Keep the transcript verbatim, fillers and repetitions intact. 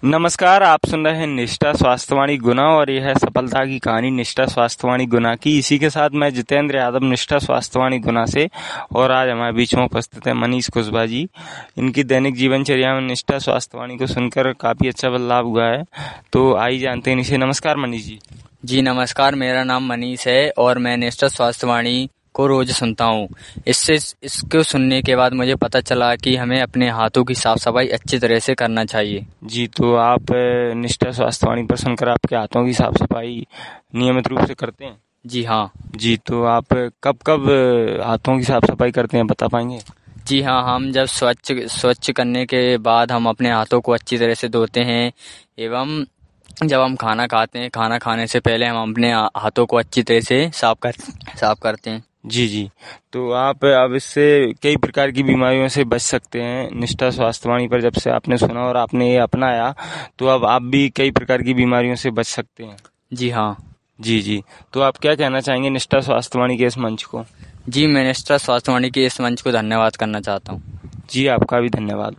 नमस्कार, आप सुन रहे हैं निष्ठा स्वास्थ्यवाणी गुना और यह है सफलता की कहानी निष्ठा स्वास्थ्यवाणी गुना की। इसी के साथ मैं जितेंद्र यादव निष्ठा स्वास्थ्यवाणी गुना से, और आज हमारे बीच में उपस्थित है मनीष कुशवाहा जी। इनकी दैनिक जीवनचर्या में निष्ठा स्वास्थ्यवाणी को सुनकर काफ़ी अच्छा बदलाव हुआ है, तो आइए जानते हैं इनसे। नमस्कार मनीष जी। जी नमस्कार, मेरा नाम मनीष है और मैं निष्ठा स्वास्थ्यवाणी को रोज सुनता हूँ। इससे इसको सुनने के बाद मुझे पता चला कि हमें अपने हाथों की साफ सफाई अच्छी तरह से करना चाहिए। जी, तो आप निष्ठा स्वास्थ्यवाणी पर सुनकर आपके हाथों की साफ सफाई नियमित रूप से करते हैं? जी हाँ। जी, तो आप कब कब हाथों की साफ सफाई करते हैं, बता पाएंगे? जी हाँ, हम जब स्वच्छ स्वच्छ करने के बाद हम अपने हाथों को अच्छी तरह से धोते हैं, एवं जब हम खाना खाते हैं, खाना खाने से पहले हम अपने हाथों को अच्छी तरह से साफ कर साफ करते हैं। जी जी, तो आप अब इससे कई प्रकार की बीमारियों से बच सकते हैं। निष्ठा स्वास्थ्यवाणी पर जब से आपने सुना और आपने ये अपनाया, तो अब आप भी कई प्रकार की बीमारियों से बच सकते हैं। जी हाँ। जी जी, तो आप क्या कहना चाहेंगे निष्ठा स्वास्थ्यवाणी के इस मंच को? जी, मैं निष्ठा स्वास्थ्यवाणी के इस मंच को धन्यवाद करना चाहता हूँ। जी, आपका भी धन्यवाद।